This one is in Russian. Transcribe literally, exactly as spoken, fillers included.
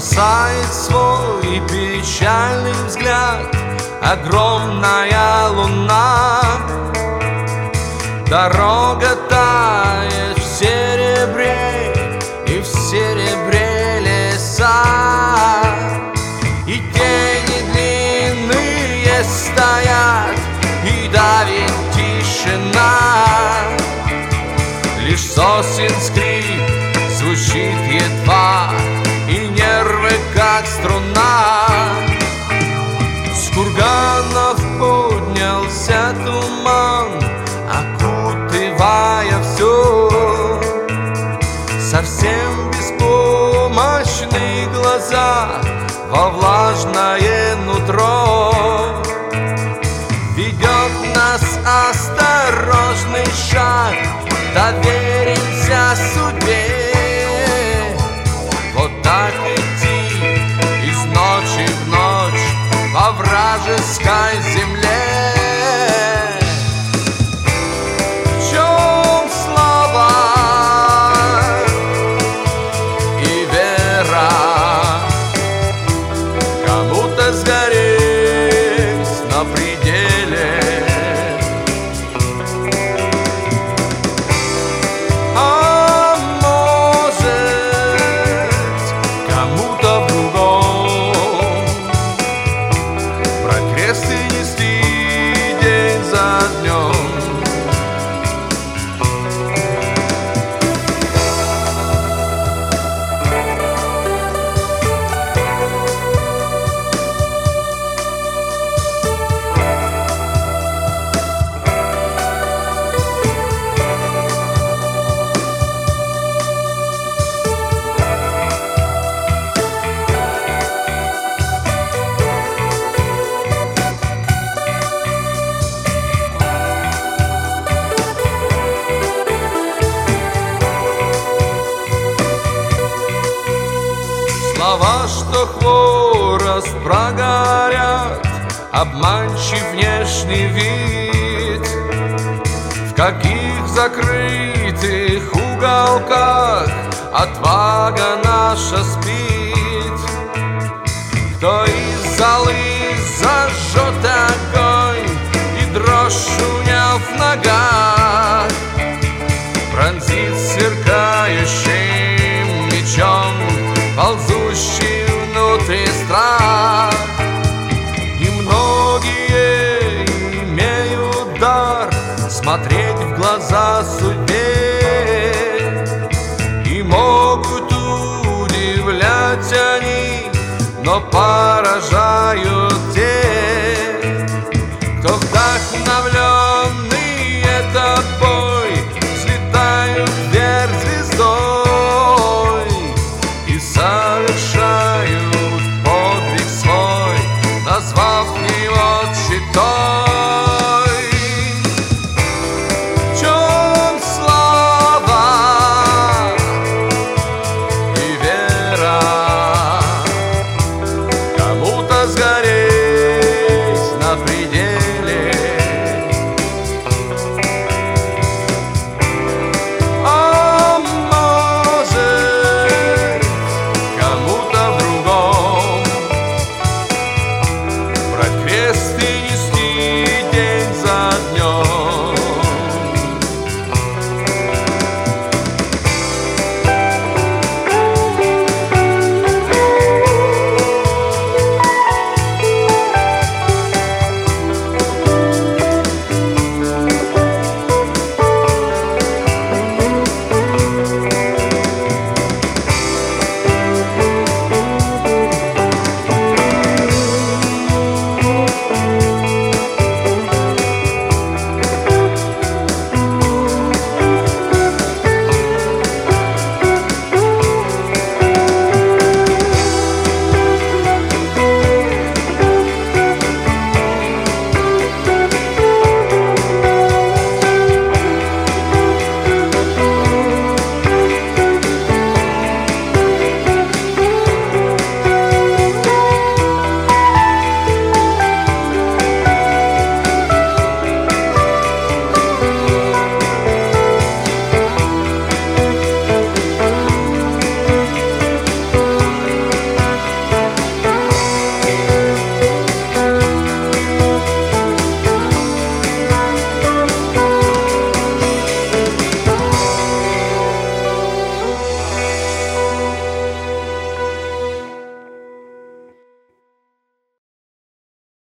бросает свой печальный взгляд огромная луна. Дорога тает в серебре, и в серебре леса, и тени длинные стоят, и давит тишина. Лишь сосен скрип звучит едва, и нервы как струна. С курганов поднялся туман, окутывая все. Совсем беспомощные глаза во влажное нутро. Ведет нас осторожный шаг, доверимся судьбе. Вот так идти из ночи в ночь по вражеской земле. В чем слава и вера? Кому-то сгореть на пределе, а может, кому-то в другом про крест и нести день за днем. Слова, что хворост прогорят, обманчив внешний вид. В каких закрытых уголках отвага наша спит? Кто из золы